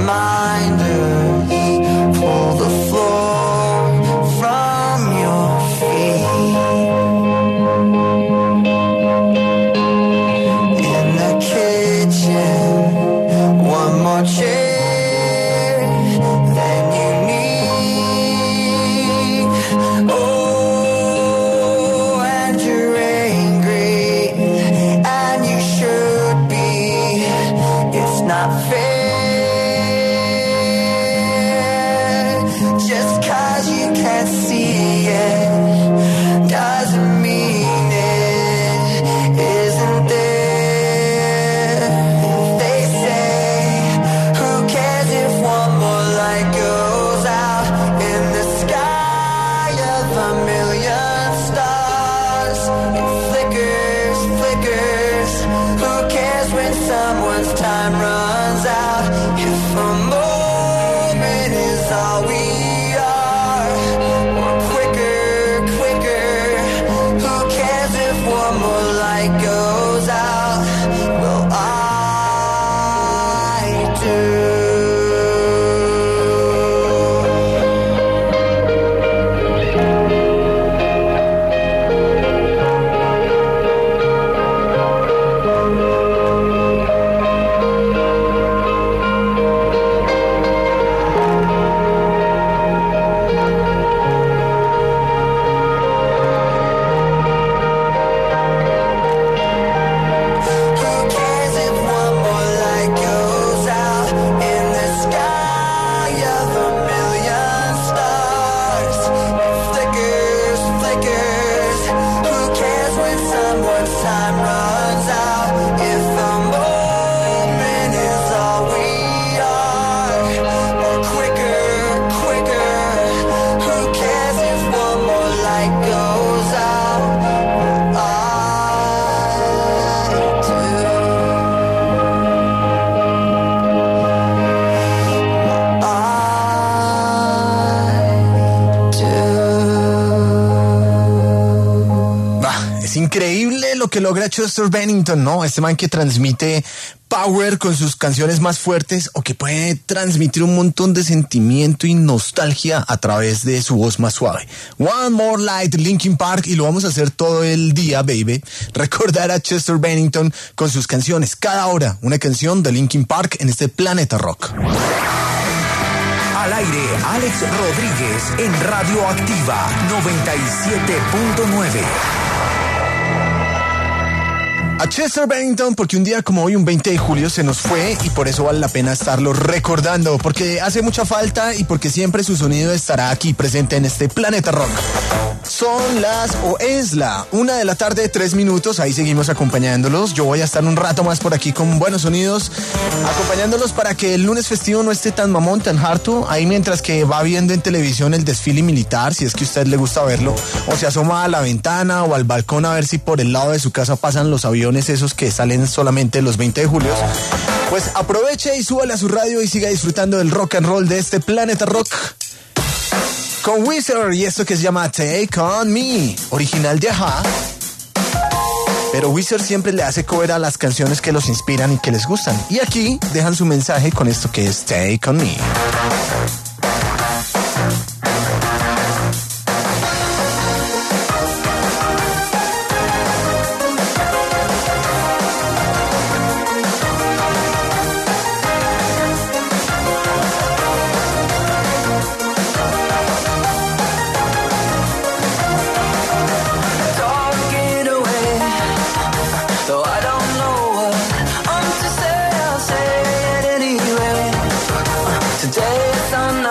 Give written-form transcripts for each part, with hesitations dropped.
reminders pull the floor from your feet. In the kitchen, one more chair than you need. Oh, and you're angry, and you should be. It's not fair. Just 'cause you can't see it doesn't mean it isn't there. They say, who cares if one more light goes out in the sky of a million stars? It flickers, flickers. Who cares when someone's time runs out? If a moment is all we are, or quicker, quicker. Who cares if one more light goes out? Well, I do. Who cares if one more light goes out in the sky of a million stars? It flickers, flickers. Who cares when someone's time runs out? If a moment is all we are, or quicker, quicker. Who cares if one more light goes out? I do. Es increíble lo que logra Chester Bennington, ¿no? Este man que transmite power con sus canciones más fuertes o que puede transmitir un montón de sentimiento y nostalgia a través de su voz más suave. One More Light, Linkin Park, y lo vamos a hacer todo el día, baby. Recordar a Chester Bennington con sus canciones. Cada hora, una canción de Linkin Park en este Planeta Rock. Al aire, Alex Rodríguez en Radioactiva 97.9. A Chester Bennington, porque un día como hoy, un 20 de julio, se nos fue y por eso vale la pena estarlo recordando, porque hace mucha falta y porque siempre su sonido estará aquí presente en este Planeta Rock. Es la 1:03 p.m, ahí seguimos acompañándolos. Yo voy a estar un rato más por aquí con buenos sonidos, acompañándolos para que el lunes festivo no esté tan mamón, tan harto, ahí mientras que va viendo en televisión el desfile militar, si es que a usted le gusta verlo, o se asoma a la ventana o al balcón a ver si por el lado de su casa pasan los aviones esos que salen solamente los 20 de julio. Pues aproveche y súbale a su radio y siga disfrutando del rock and roll de este Planeta Rock con Weezer y esto que se llama Take On Me, original de Ajá. Pero Weezer siempre le hace cover a las canciones que los inspiran y que les gustan. Y aquí dejan su mensaje con esto que es Take On Me. Talking away, though I don't know what I'm to say, I'll say it anyway. Today is the night.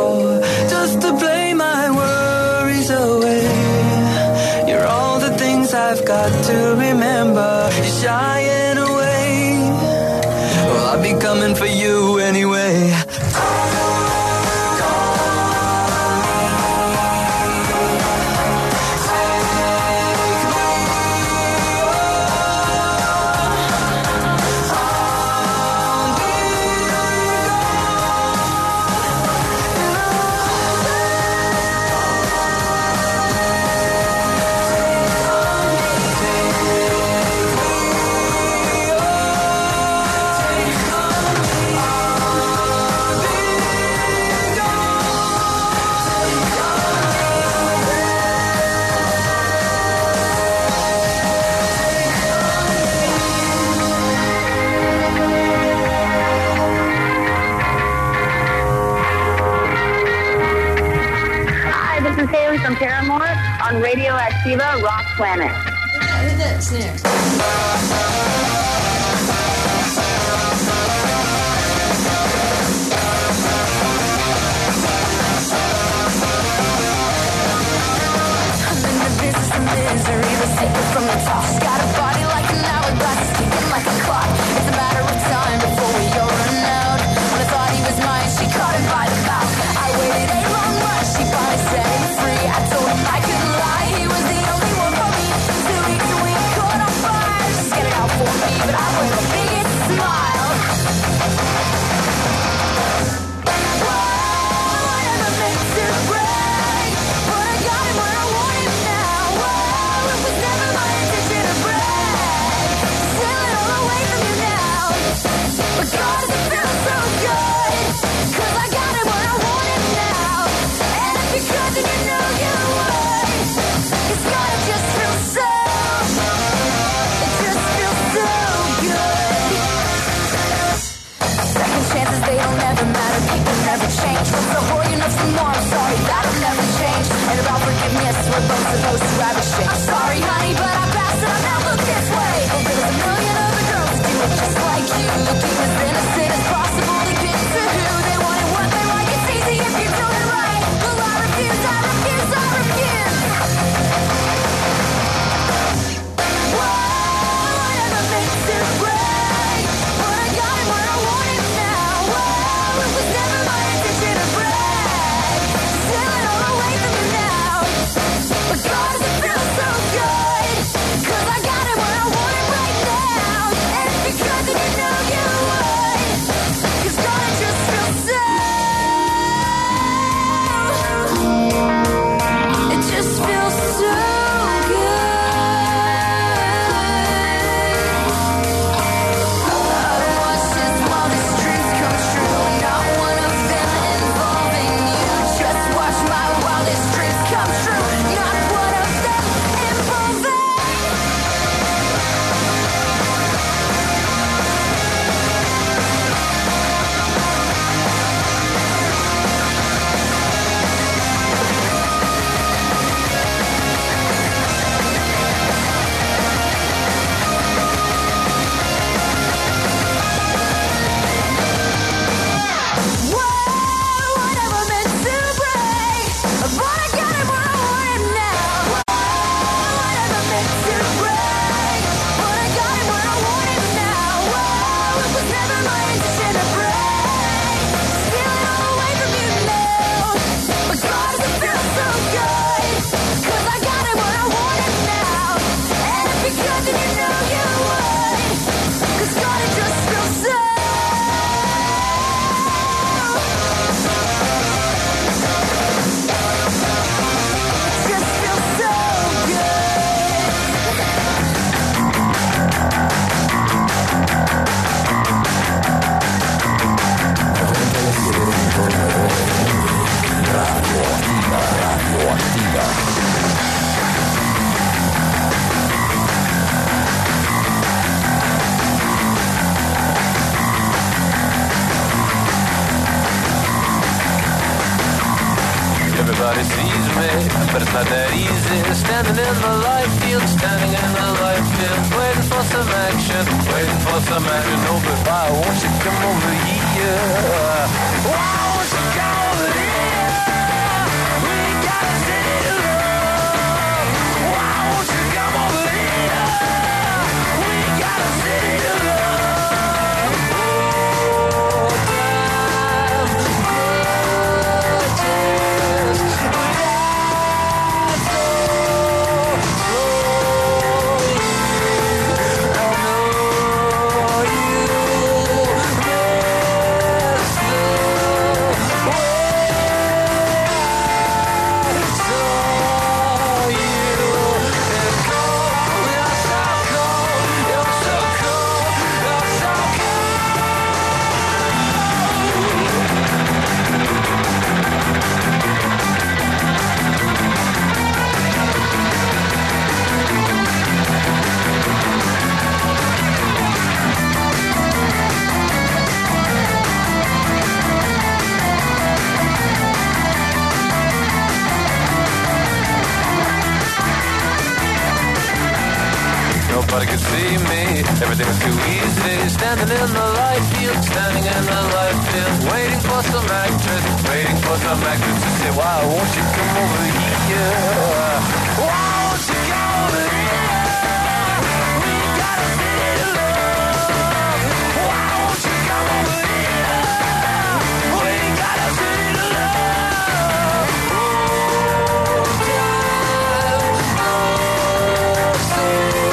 for, just to play my worries away. You're all the things I've got to remember. You're shying away. Well, I'll be coming for you anyway. From Paramore on Radio Activa Rock Planet. Hit that snare. I'm in the business of misery, the secret from the top. She's got a body like an hourglass, ticking like a clock. It's a matter of time before we all run out. When I thought he was mine, she caught him by the mouth. I waited a long while, she finally set him free. I told him I couldn't lie, he was the only one for me. 2 weeks and we caught on fire. Just get it out for me, but I wear the biggest smile. Whoa, I never meant to break, but I got him where I want him now. Whoa, it was never my intention to brag, stealing all away from you now. But God, does it feel so good, 'cause I got him where I want him now. And if you could, then you know you would, 'cause God, it just feels so, it just feels so good. Second chances, they don't ever matter, people never change. From the whore, you know some more, I'm sorry, that'll never change. And about forgiveness, we're both supposed to have a shame. I'm sorry, honey, but I passed it, I now look this way. And there's a million other girls that do it just like you, to keep as innocent as possible, to get to who they want and what they like. It's easy if you do it right. Well, I refuse, I refuse, I refuse. Whoa, I never meant to break, but I got him where I want him now. Whoa, it was never my intention to brag, stealing all away from you now. But God, does it feel so good, 'cause I got him where I want him right now. And if you could, then you know you would, 'cause God, it just feels so, it just feels so good. I watched his wildest dreams come true, not one of them involving you. Just watch my wildest dreams come true, not one of them involving. Whoa, I never meant to break, but I got him where I want him now. Whoa, I never meant to break, but I got him where I want him now. Whoa, it was never my intention to break, stealing all away from you now. But God, does it feel so good, 'cause I got him where I want him now. And if you could, then you know you would, 'cause God, it just feels so, just feels so Everybody sees me, but it's not that easy. Standing in the light field, standing in the light field, waiting for some action, waiting for some action. Oh, but why won't you come over here? Why won't you come over here? nobody could see me. Everything was too easy. Standing in the light field, standing in the light field, waiting for some actress, waiting for some actress to say, why won't you come over here? Why won't you come over here? We got a city to love. Why won't you come over here? We got a city to love. Oh, time goes so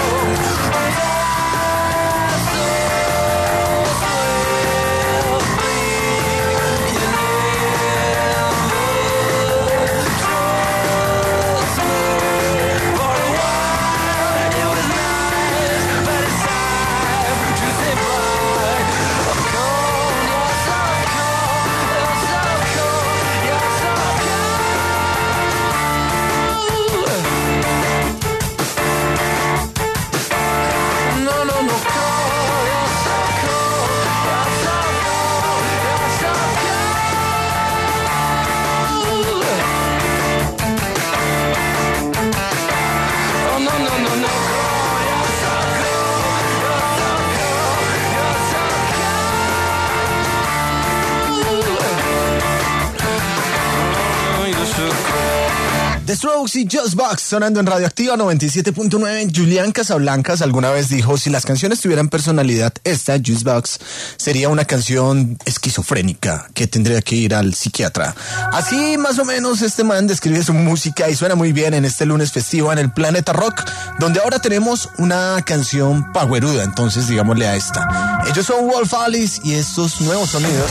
The Strokes y Just Box sonando en Radioactiva 97.9. Julián Casablancas alguna vez dijo, si las canciones tuvieran personalidad, esta, Just Box, sería una canción esquizofrénica que tendría que ir al psiquiatra. Así más o menos este man describe su música y suena muy bien en este lunes festivo en el Planeta Rock, donde ahora tenemos una canción poweruda, entonces digámosle a esta. Ellos son Wolf Alice y estos nuevos sonidos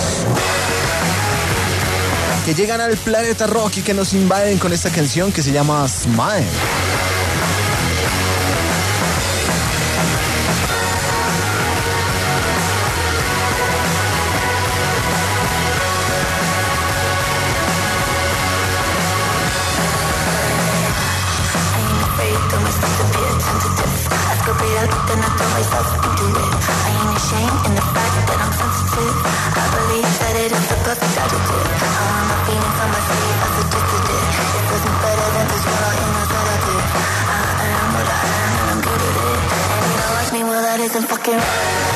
que llegan al Planeta Rock y que nos invaden con esta canción que se llama Smile. Isn't fucking right.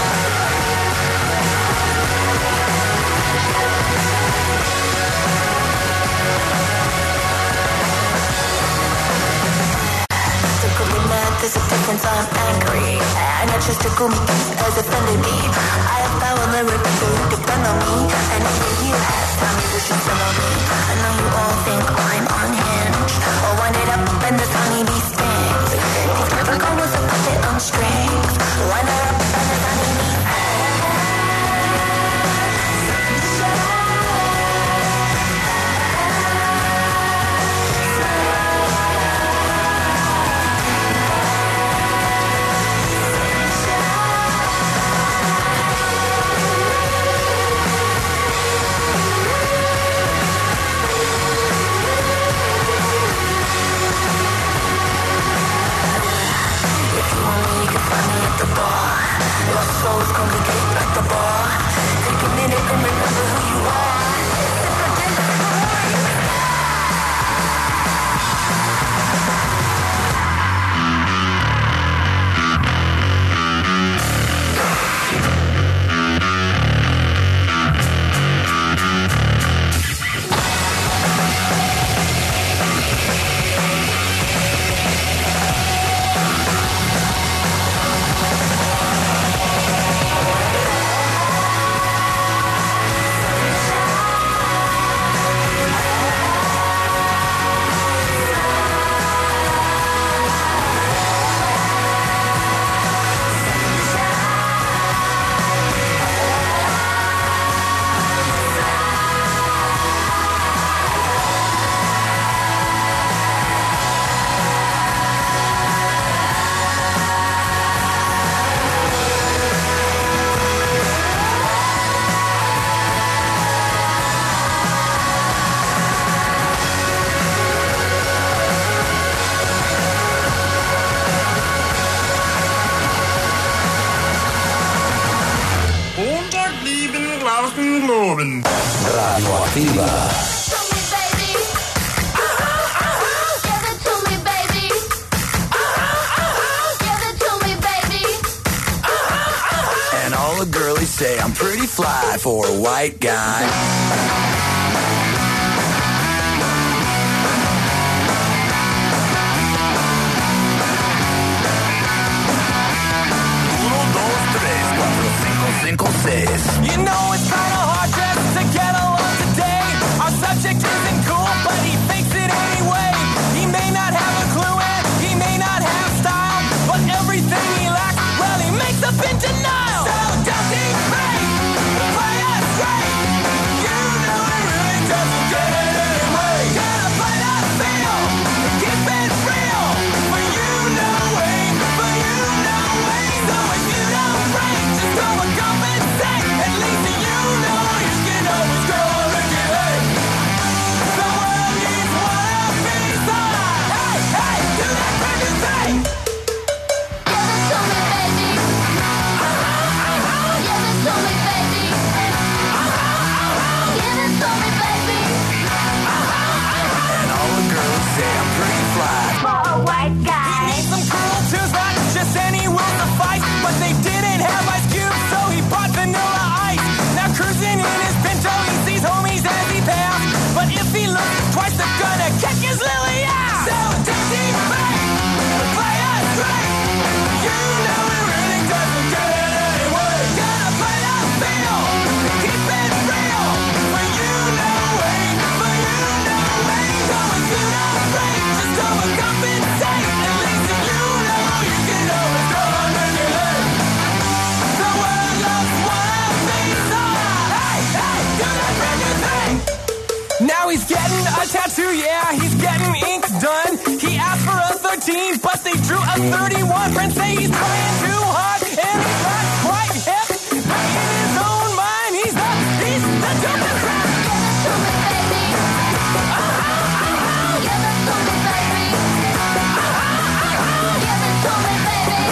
There's a difference, I'm angry. And I just took me as offended me. I have power, lyrics to depend on me. And even you have time, you should spend on me. I know you all think I'm unhinged. I'll wind it up and this honeybee stings. These purple colors are puppet on strings. Wind it up and this honeybee Radioactiva. Give it to me, baby. Give it to me, baby. say I'm pretty fly for a white guy. You know it's kinda hard just to get along today. Our subject isn't cool, but he thinks it anyway. He may not have a clue and he may not have style, but everything he lacks, well, he makes up in denial. So don't think right, play us straight. You know he really doesn't get it anyway. Gotta play that feel, keep it real. For you know way, for you know way. So if you don't break, just go and compensate. At least you know you can always go and look at it. The world needs one of these. Hey, hey, do that brand new thing. Give it to me, baby. Give it to me, baby. Give it to me, baby. And all the girls say I'm pretty fly. For a white He guy. needs some cool tunes, not just any will suffice. But they didn't have Ice Cube, so he bought Vanilla Ice. Now cruising in his Pinto, he sees homies as he passed. But if he looks twice, they're gonna kick his lily ass. So Dizzy Bank, play us straight. You know he really doesn't get it anyway. Gotta play that feel, keep it real. For you know way, for you know way. So if you don't break, just go and compensate. At least you know you can always go on and get it. The world loves one of these. Hey, hey, do that brand new thing. Now he's getting a tattoo, yeah, he's getting ink done. He asked for a 13, but they drew a 31. Friends say he's trying too hard, and he's not quite hip. But in his own mind, he's the dopest rap. Give it to me, baby. Give it to me, baby. Give it to me, baby.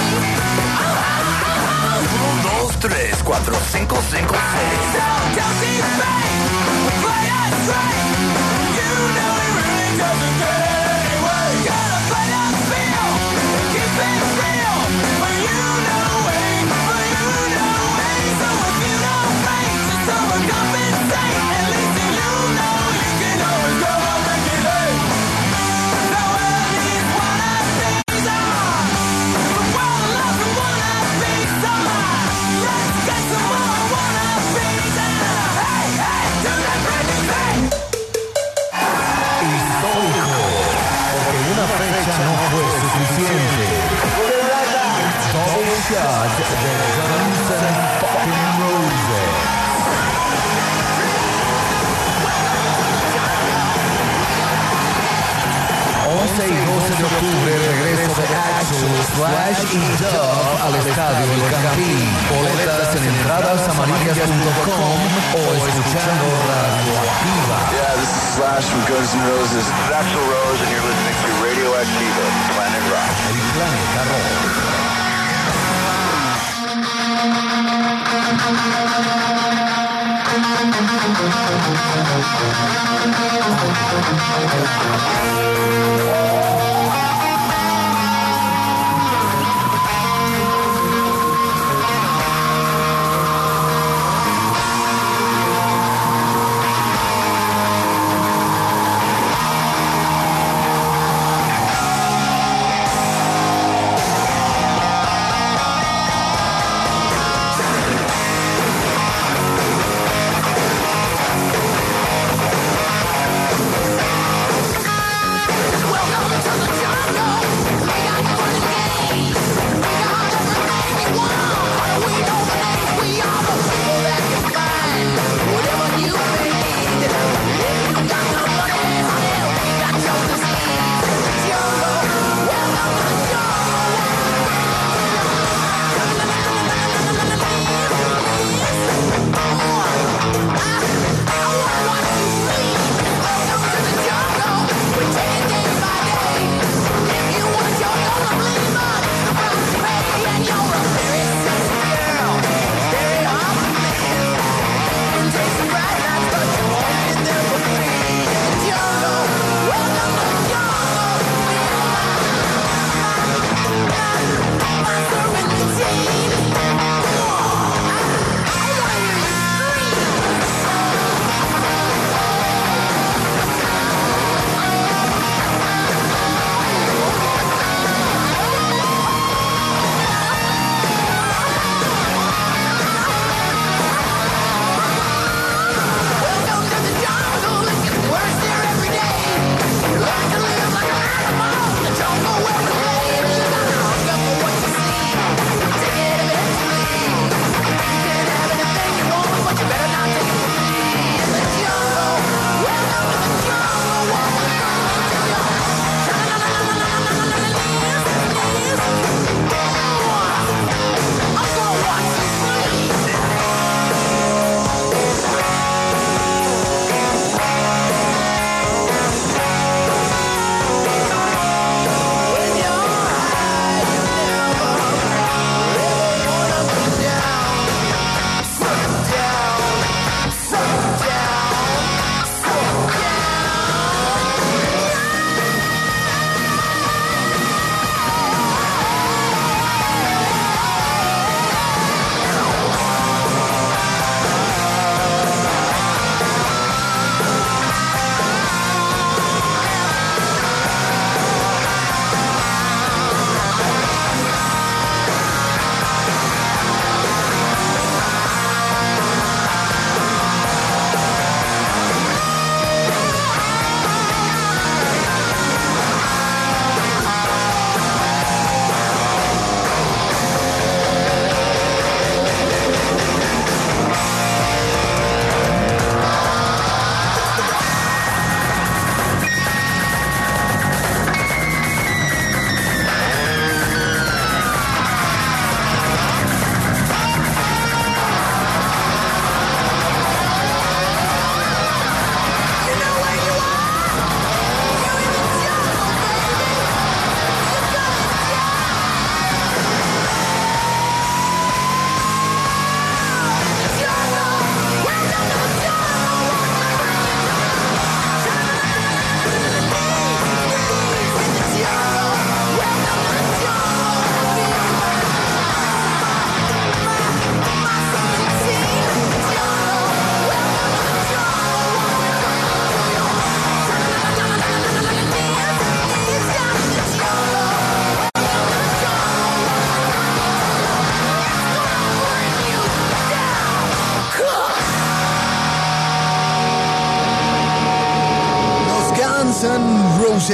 1, 2, 3, 4, 5, 5, 6. So Dizzy Bank, play us straight. You know he really doesn't get it anyway. Gotta play that feel, keep it real. For you know way, for you know way. So if you don't break, just overcompensate. At least you know you can always go on and get it. The world needs one of these. The world loves one of these. Let's get some more one of these. Hey, hey, do that brand new thing. Histórico, porque una fecha no fue suficiente. Double shot de Guns N' fucking Roses. 11 y 12 de octubre, regreso de Axl, Slash y Dove al estadio El Campín. Boletas en entradasamarillas.com o escuchando Radioactiva. Yeah, this is Slash from Guns N' Roses. It's Axl Rose, and you're listening to Radioactiva, Planet Rock. El planeta rock. Well,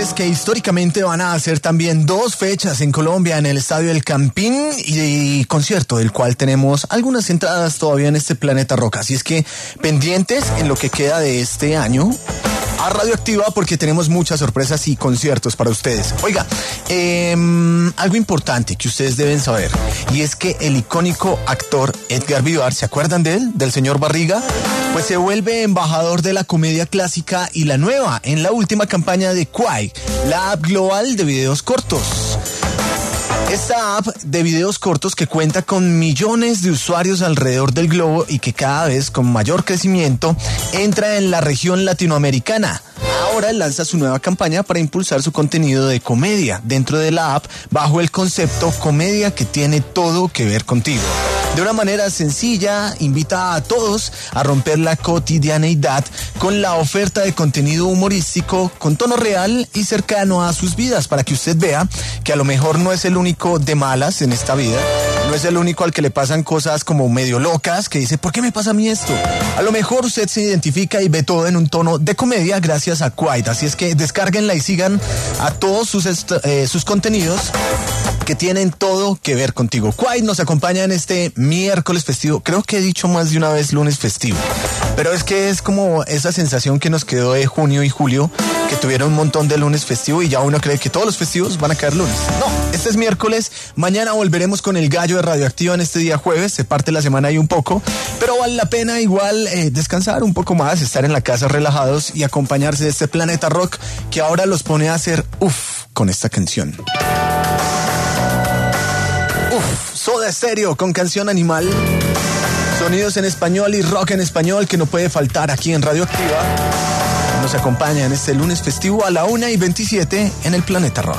ustedes que históricamente van a hacer también 2 fechas en Colombia en el Estadio El Campín y concierto del cual tenemos algunas entradas todavía en este Planeta Rock. Así es que pendientes en lo que queda de este año a Radioactiva porque tenemos muchas sorpresas y conciertos para ustedes. Oiga, algo importante que ustedes deben saber y es que el icónico actor Edgar Vivar, ¿se acuerdan de él? Del señor Barriga, pues se vuelve embajador de la comedia clásica y la nueva en la última campaña de Quai, la app global de videos cortos. Esta app de videos cortos que cuenta con millones de usuarios alrededor del globo y que cada vez con mayor crecimiento entra en la región latinoamericana. Ahora lanza su nueva campaña para impulsar su contenido de comedia dentro de la app bajo el concepto comedia que tiene todo que ver contigo. De una manera sencilla, invita a todos a romper la cotidianeidad con la oferta de contenido humorístico con tono real y cercano a sus vidas para que usted vea que a lo mejor no es el único de malas en esta vida, no es el único al que le pasan cosas como medio locas, que dice, ¿por qué me pasa a mí esto? A lo mejor usted se identifica y ve todo en un tono de comedia gracias a Quai, así es que descárguenla y sigan a todos sus contenidos que tienen todo que ver contigo. Quai nos acompaña en este miércoles festivo. Creo que he dicho más de una vez lunes festivo, pero es que es como esa sensación que nos quedó de junio y julio, que tuvieron un montón de lunes festivo y ya uno cree que todos los festivos van a caer lunes. No, este es miércoles. Mañana volveremos con el gallo de Radioactiva en este día jueves. Se parte la semana ahí un poco, pero vale la pena igual descansar un poco más, estar en la casa relajados y acompañarse de este Planeta Rock que ahora los pone a hacer con esta canción. Soda Stereo con Canción Animal. Sonidos en español y rock en español que no puede faltar aquí en Radioactiva. Nos acompaña en este lunes festivo a la 1:27 en el Planeta Rock.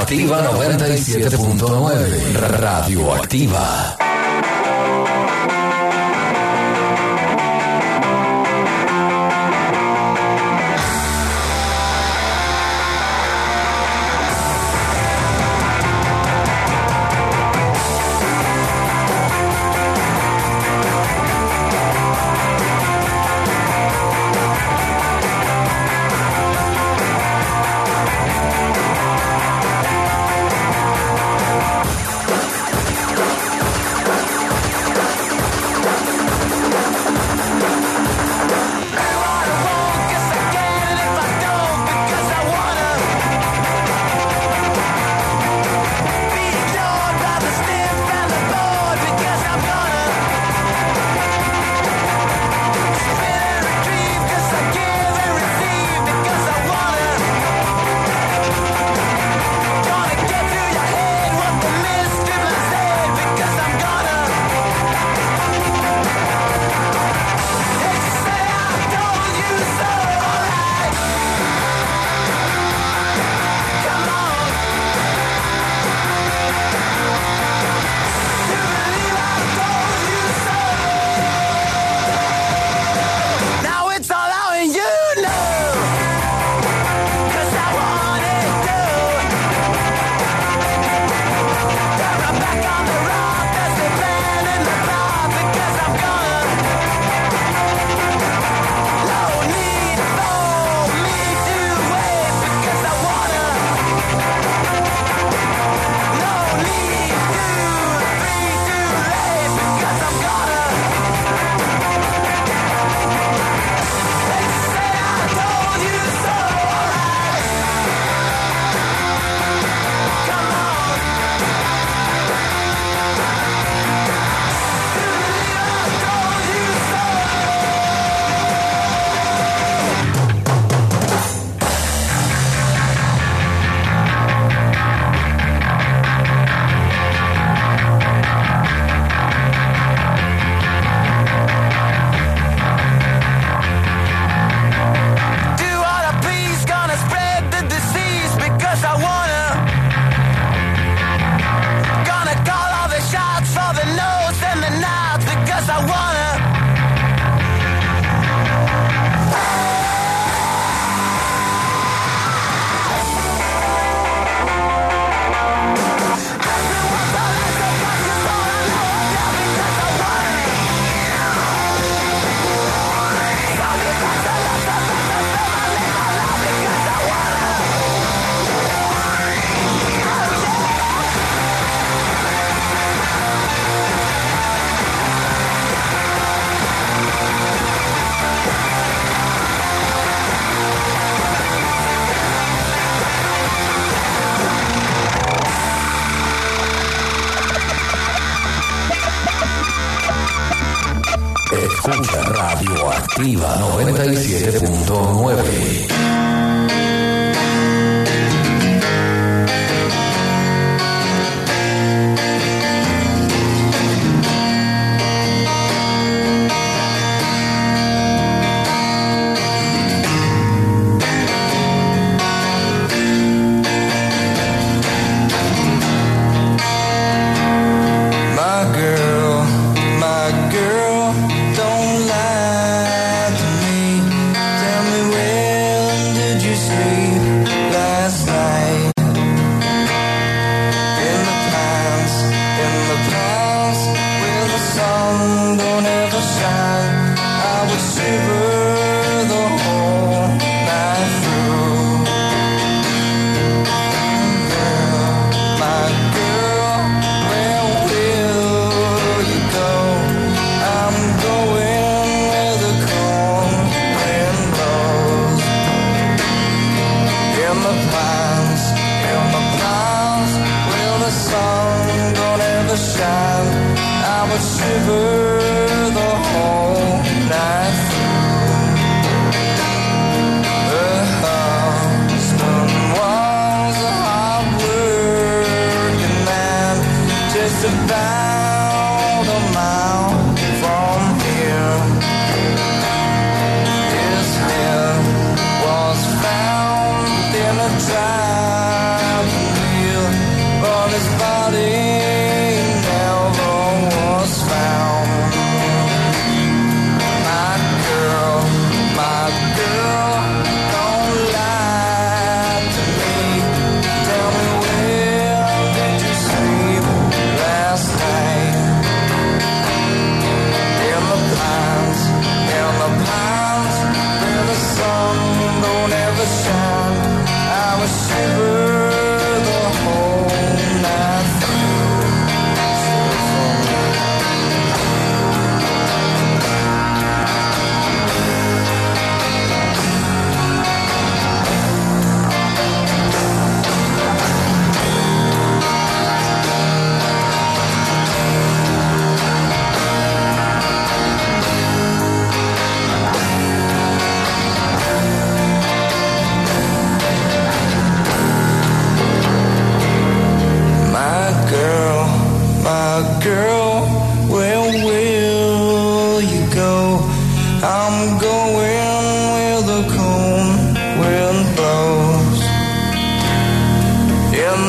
Activa 97.9. Radioactiva. Escucha Radioactiva 97.9. Drive wheel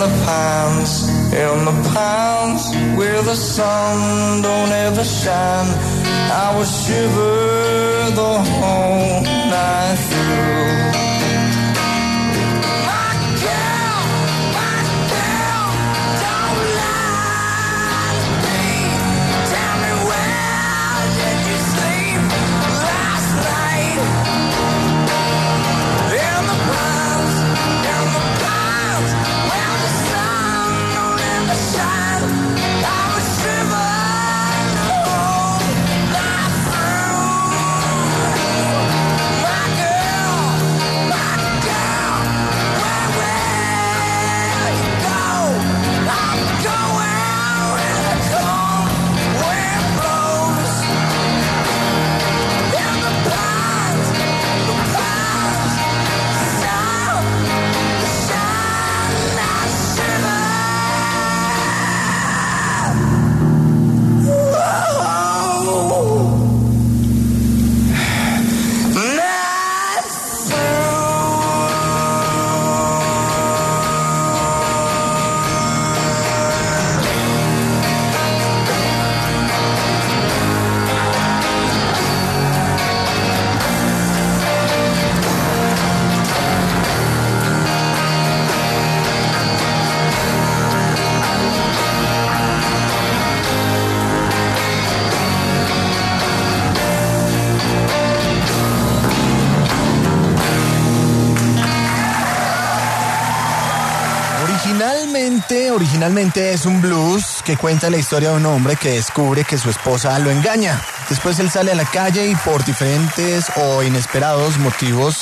pines, where the sun don't ever shine, I would shiver the whole night through. Originalmente es un blues que cuenta la historia de un hombre que descubre que su esposa lo engaña. Después él sale a la calle y por diferentes o inesperados motivos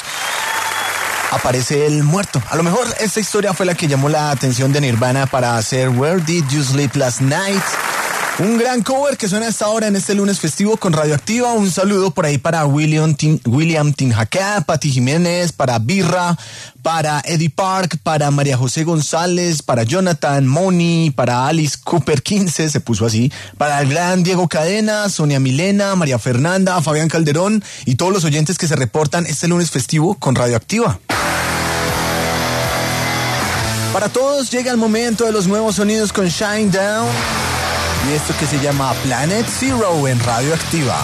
aparece él muerto. A lo mejor esta historia fue la que llamó la atención de Nirvana para hacer Where Did You Sleep Last Night? Un gran cover que suena hasta ahora en este lunes festivo con Radioactiva. Un saludo por ahí para William Tinjacá, Pati Jiménez, para Birra, para Eddie Park, para María José González, para Jonathan Moni, para Alice Cooper 15, se puso así, para el gran Diego Cadena, Sonia Milena, María Fernanda, Fabián Calderón y todos los oyentes que se reportan este lunes festivo con Radioactiva. Para todos llega el momento de los nuevos sonidos con Shine Down y esto que se llama Planet Zero en Radioactiva.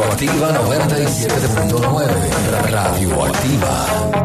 Activa 97.9. Radioactiva.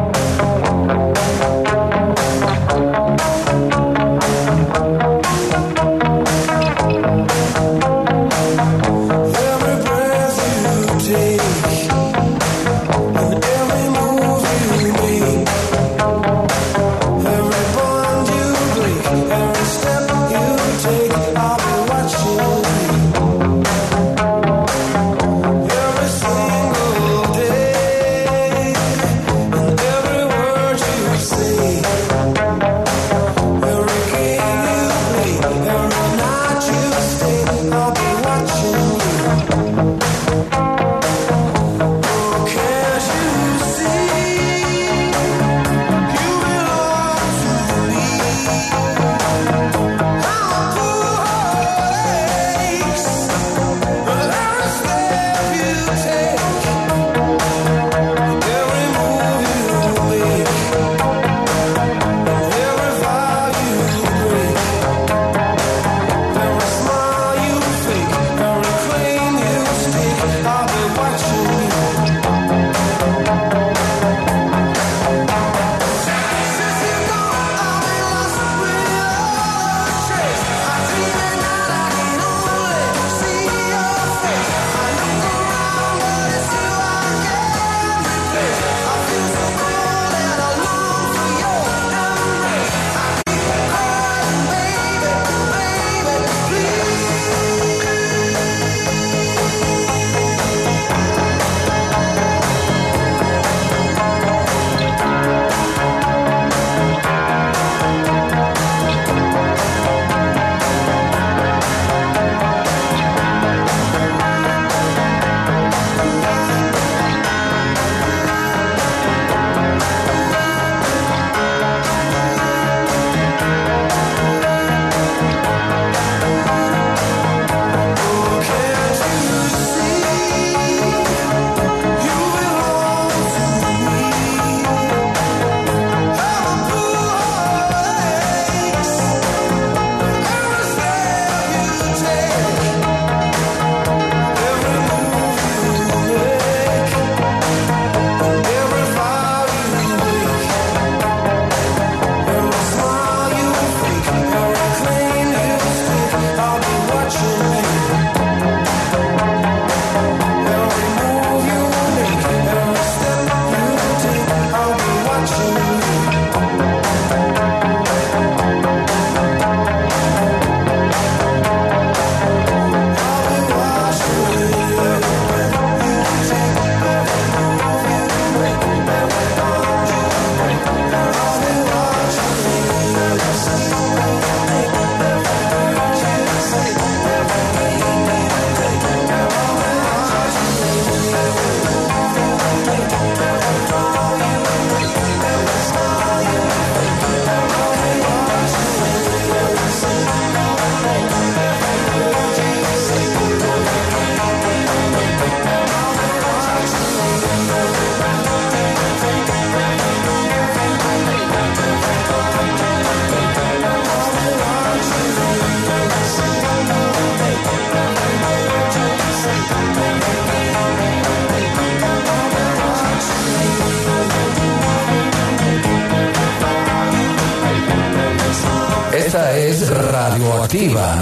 Esta es Radioactiva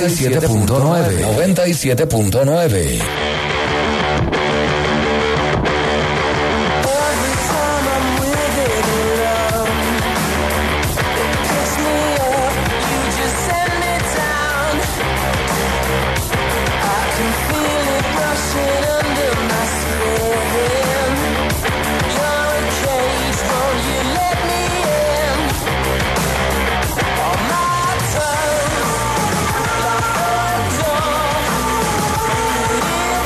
97.9. 97.9. All my toes,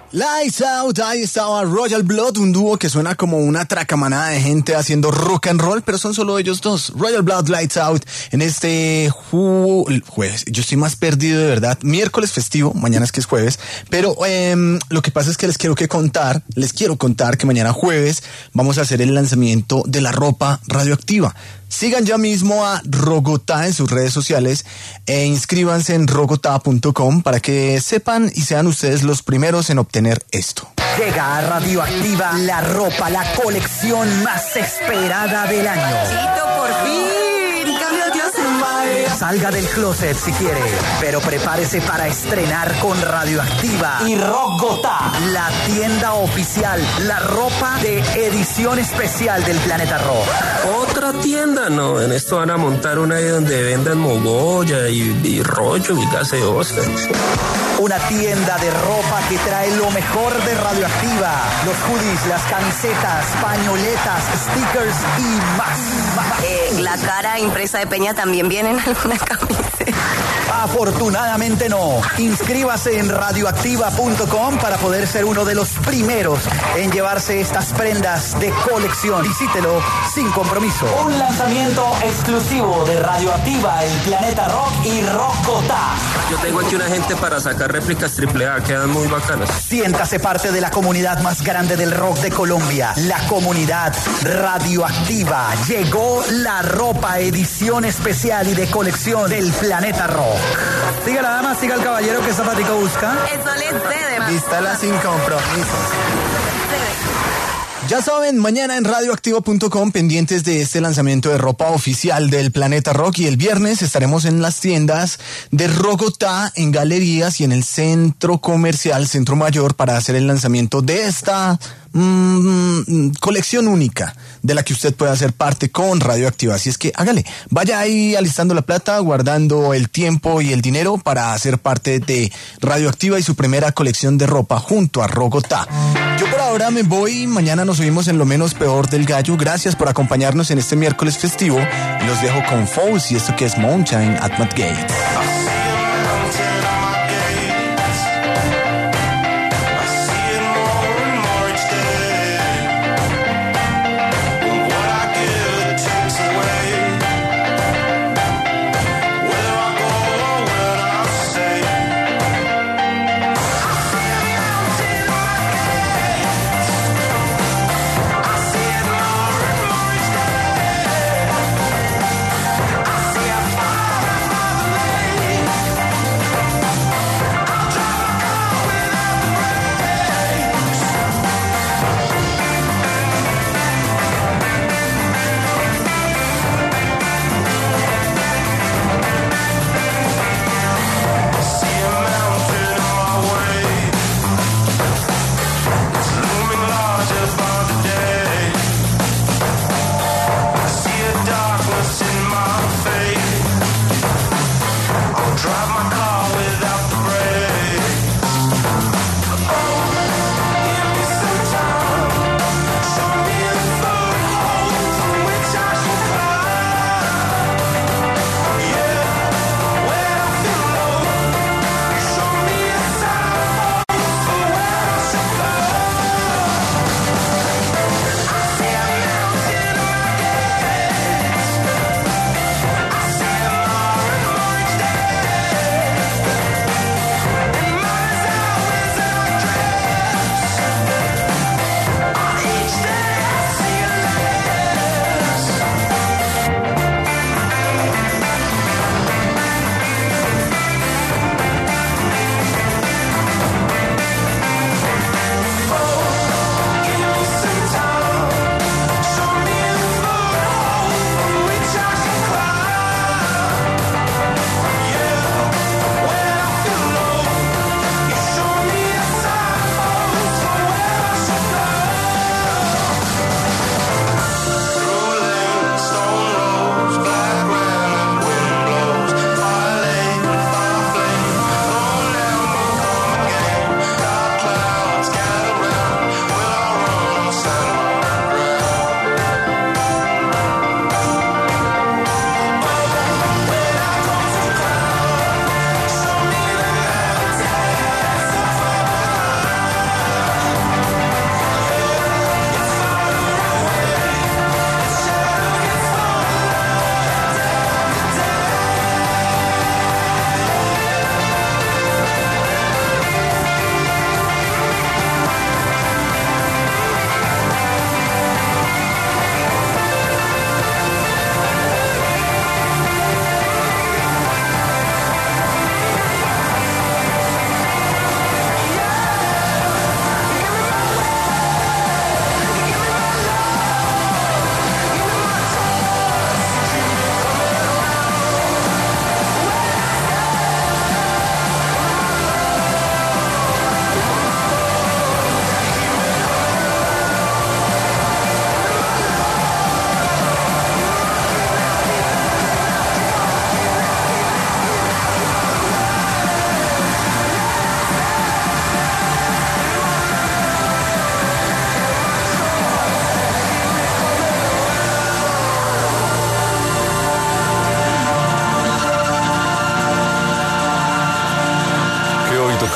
Lights Out, ahí estaba Royal Blood, un dúo que suena como una tracamanada de gente haciendo rock and roll, pero son solo ellos dos. Royal Blood, Lights Out, en este jueves. Yo estoy más perdido de verdad. Miércoles festivo, mañana es que es jueves, pero lo que pasa es que les quiero contar que mañana jueves vamos a hacer el lanzamiento de la ropa radioactiva. Sigan ya mismo a Rogotá en sus redes sociales e inscríbanse en rogotá.com para que sepan y sean ustedes los primeros en obtener esto. Llega a Radioactiva la ropa, la colección más esperada del año. Chito, por fin, cambio de clase. Salga del closet si quiere, pero prepárese para estrenar con Radioactiva y Rogotá, la tienda oficial, la ropa de edición especial del Planeta Rock. Otra tienda, no, en esto van a montar una ahí donde vendan mogolla y rollo y gaseosa. Una tienda de ropa que trae lo mejor de Radioactiva. Los hoodies, las camisetas, pañoletas, stickers y más. La cara impresa de Peña también viene en alguna camiseta. Afortunadamente no. Inscríbase en radioactiva.com para poder ser uno de los primeros en llevarse estas prendas de colección. Visítelo sin compromiso. Un lanzamiento exclusivo de Radioactiva, el Planeta Rock y Rogotá. Yo tengo aquí una gente para sacar réplicas AAA, quedan muy bacanas. Siéntase parte de la comunidad más grande del rock de Colombia, la comunidad Radioactiva. Llegó la ropa edición especial y de colección del Planeta Rock. Siga la dama, siga el caballero que zapatico busca. Eso le cede. Vístala sin compromisos. Ya saben, mañana en radioactivo.com pendientes de este lanzamiento de ropa oficial del Planeta Rock, y el viernes estaremos en las tiendas de Rogotá, en galerías y en el centro comercial Centro Mayor para hacer el lanzamiento de esta colección única de la que usted puede hacer parte con Radioactiva. Así es que hágale, vaya ahí alistando la plata, guardando el tiempo y el dinero para hacer parte de Radioactiva y su primera colección de ropa junto a Rogotá. Yo por ahora me voy, mañana nos subimos en Lo Menos Peor del Gallo. Gracias por acompañarnos en este miércoles festivo. Los dejo con Foles y esto que es Mountain at My Gate.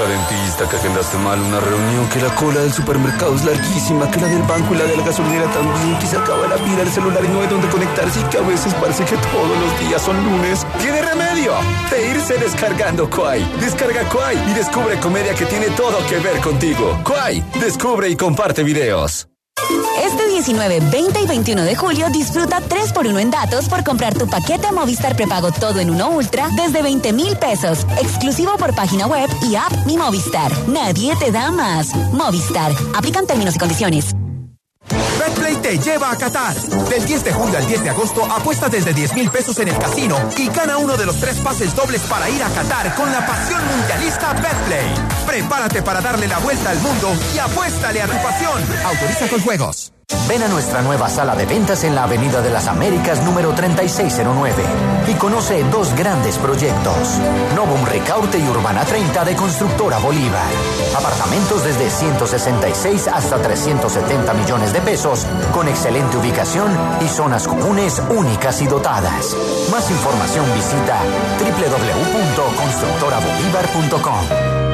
clínica, dentista, que agendaste mal una reunión, que la cola del supermercado es larguísima, que la del banco y la de la gasolinera también, que se acaba la pila del celular y no hay donde conectarse y que a veces parece que todos los días son lunes. ¿Tiene remedio? De irse descargando Quai. Descarga Quai y descubre comedia que tiene todo que ver contigo. Quai, descubre y comparte videos. Este 19, 20 y 21 de julio disfruta 3x1 en datos por comprar tu paquete Movistar prepago todo en uno Ultra desde 20,000 pesos. Exclusivo por página web y app Mi Movistar. Nadie te da más. Movistar. Aplican términos y condiciones. Betplay te lleva a Qatar. Del 10 de julio al 10 de agosto apuesta desde 10,000 pesos en el casino y gana uno de los 3 pases dobles para ir a Qatar con la pasión mundialista Betplay. Prepárate para darle la vuelta al mundo y apuéstale a tu pasión. Autoriza con juegos. Ven a nuestra nueva sala de ventas en la Avenida de las Américas número 3609 y conoce 2 grandes proyectos. Novum Ricaurte y Urbana 30 de Constructora Bolívar. Apartamentos desde 166 hasta 370 millones de pesos con excelente ubicación y zonas comunes únicas y dotadas. Más información visita www.constructorabolívar.com.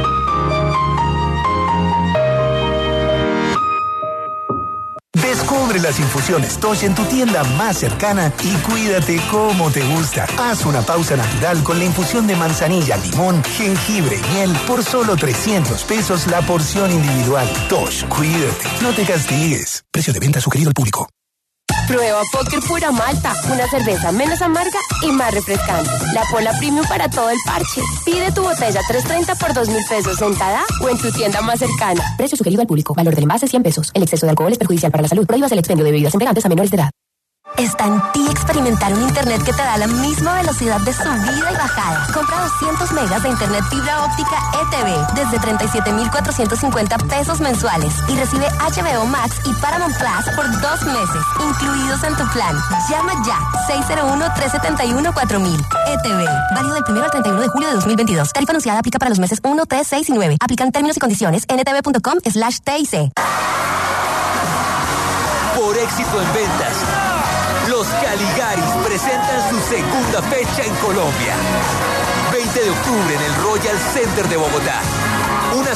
Descubre las infusiones Tosh en tu tienda más cercana y cuídate como te gusta. Haz una pausa natural con la infusión de manzanilla, limón, jengibre y miel por solo 300 pesos la porción individual. Tosh, cuídate, no te castigues. Precio de venta sugerido al público. Prueba Póker Pura Malta, una cerveza menos amarga y más refrescante. La Pola Premium para todo el parche. Pide tu botella 330 por 2,000 pesos en Tada o en tu tienda más cercana. Precio sugerido al público. Valor del envase 100 pesos. El exceso de alcohol es perjudicial para la salud. Prohíbas el expendio de bebidas embriagantes a menores de edad. Está en ti experimentar un internet que te da la misma velocidad de subida y bajada. Compra 200 megas de internet fibra óptica ETV desde 37,450 pesos mensuales y recibe HBO Max y Paramount Plus por 2 meses, incluidos en tu plan. Llama ya, 601-371-4000. ETV, válido del 1 al 31 de julio de 2022. Tarifa anunciada aplica para los meses 1, 3, 6 y 9. Aplican términos y condiciones en etv.com/TIC. Por éxito en ventas, los Caligaris presentan su segunda fecha en Colombia. 20 de octubre en el Royal Center de Bogotá. Una